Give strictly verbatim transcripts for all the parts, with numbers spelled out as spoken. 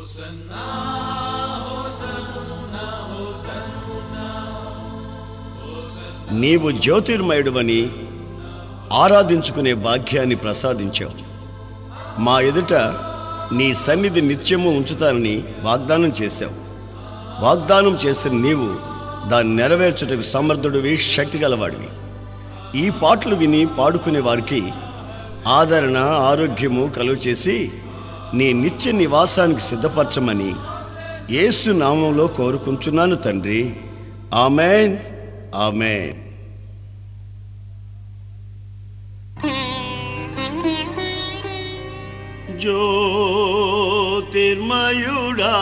నీవు జ్యోతిర్మయుడువని ఆరాధించుకునే భాగ్యాన్ని ప్రసాదించావు. మా ఎదుట నీ సన్నిధి నిత్యము ఉంచుతానని వాగ్దానం చేశావు. వాగ్దానం చేసిన నీవు దాన్ని నెరవేర్చుటకు సమర్థుడివి, శక్తి గలవాడివి. ఈ పాటలు విని పాడుకునే వారికి ఆదరణ, ఆరోగ్యము కలుగు చేసి నీ నిత్య నివాసానికి సిద్ధపరచమని యేసు నామంలో కోరుకుంటున్నాను తండ్రి. ఆమేన్, ఆమేన్. జ్యోతిర్మయుడా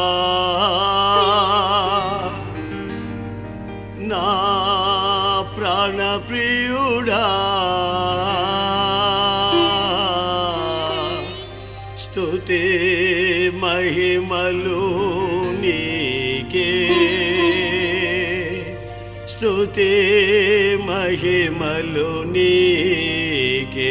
నా ప్రాణప్రియుడా, స్తుతి మహిమలు నీకే, స్తుతి మహిమలు నీకే.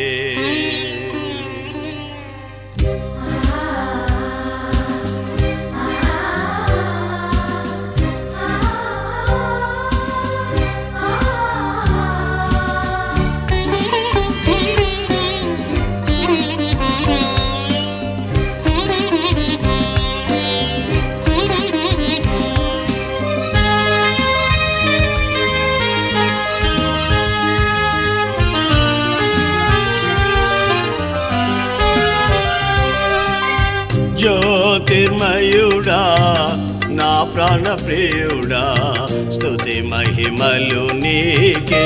జ్యోతిర్మయుడా నా ప్రాణప్రియుడా, స్తుతి మహిమలు నీకే.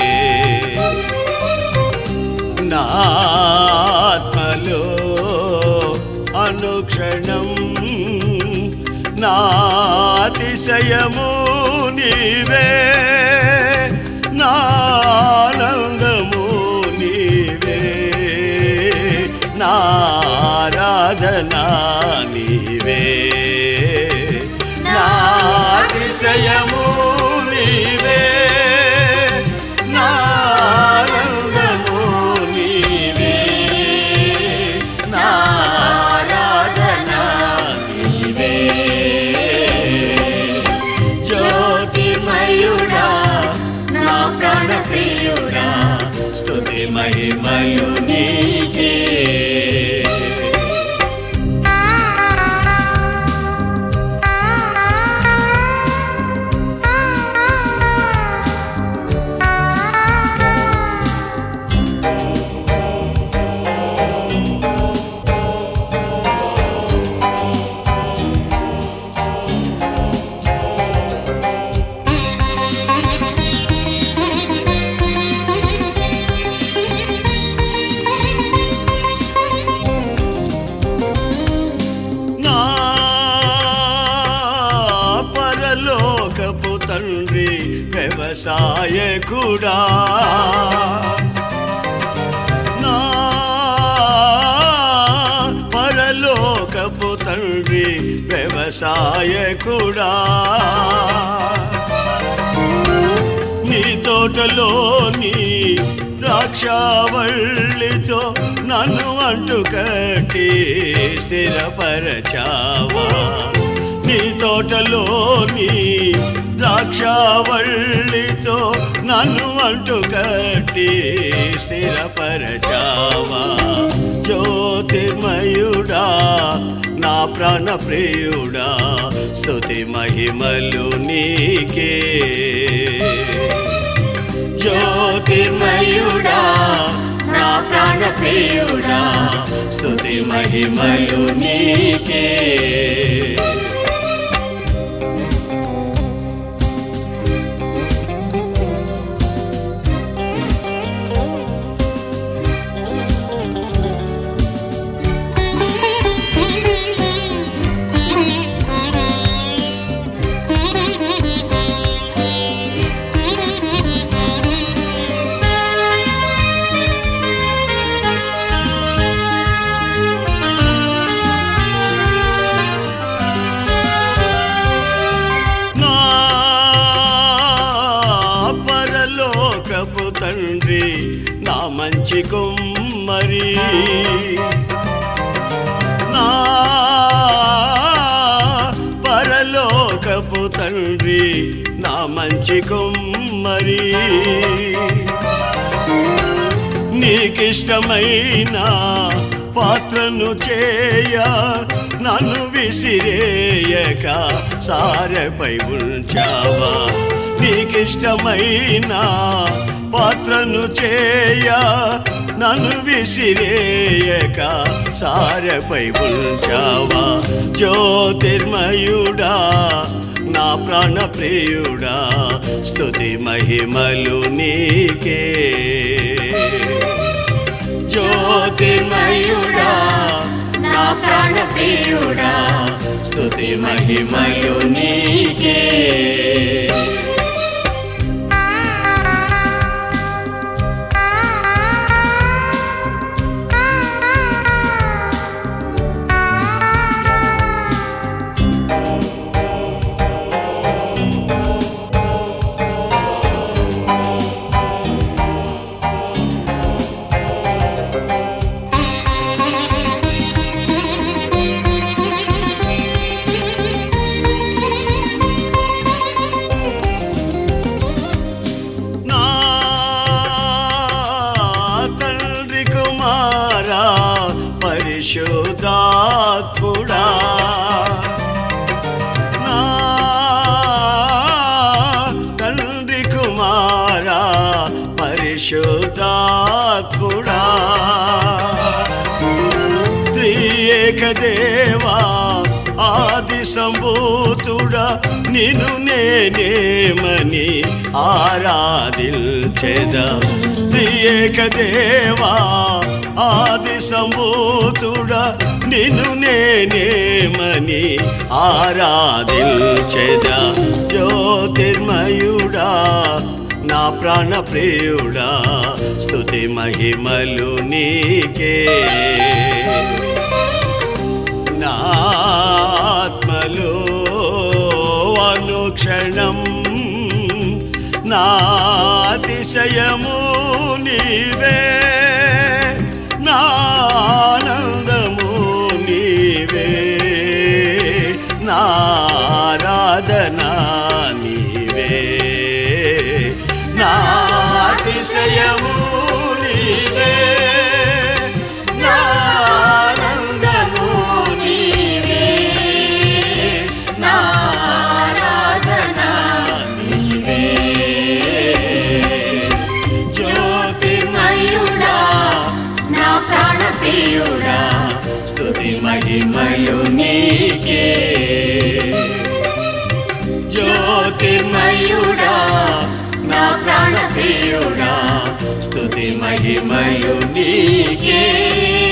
నా ఆత్మలో అనుక్షణం నా అతిశయము నీవే, నా ఆనందము నీవే, నా ఆరాధనా నీవే, నా అతిశయము నీవే, నా ఆనందము నీవే, నా ఆరాధనా నీవే. జ్యోతిర్మయుడా నా ప్రాణప్రియుడా, స్తుతి మహిమలు నీకే. పరలోకపు తండ్రి వ్యవసాయకుడా, నా పరలోకపు తండ్రి వ్యవసాయకుడా, నీ తోటలోని ద్రాక్షావళితో నన్ను అంటు కట్టి స్థిరపరచావా. నీ తోటలోని ద్రాక్షావళితో నన్ను అంటు కట్టి స్థిరపరచావా. జ్యోతిర్మయుడా నా ప్రాణప్రియుడా, స్తుతి మహిమలు నీకే. జ్యోతిర్మయుడా నా ప్రాణప్రియుడా, స్తుతి మహిమలు నీకే. తండ్రి నా మంచి కుమ్మరి, నా మంచి కుమ్మరి నీకిష్టమైన పాత్రను చేయ నన్ను విసిరేయక సారెపై ఉంచావా నీకిష్టమైన పాత్రను చేయ నన్ను విసిరేయక సారెపై ఉంచావా జ్యోతిర్మయుడా నా ప్రాణ ప్రియుడా స్తుతి మహిమలు నీకే జ్యోతిర్మయుడా నా ప్రాణ ప్రియుడా స్తుతి మహిమలు నీకే పరిశుద్ధాత్ముడా నా తండ్రి కుమారా పరిశుద్ధాత్ముడా త్రియేక దేవా ఆది సంభూతుడా నిన్ను నేనేమని ఆరాధించెదా త్రియేక దేవా ఆది సంభూతుడా నిన్ను నేనేమని ఆరాధించెదా జ్యోతిర్మయుడా నా ప్రాణ ప్రియుడా స్తుతి మహిమలు నీకే నా ఆత్మలో అనుక్షణం నా అతిశయము నీవే నానందము నీవే నారాధనా నీవే నాతిశయము నీవే నానందము నీవే నారాధనా నీవే జ్యోతిర్మయుడా నా ప్రాణ ప్రియుడా స్తుతి మహిమలు నీకే జ్యోతిర్మయుడా నా ప్రాణ ప్రియుడా స్తుతి మహిమలు నీకే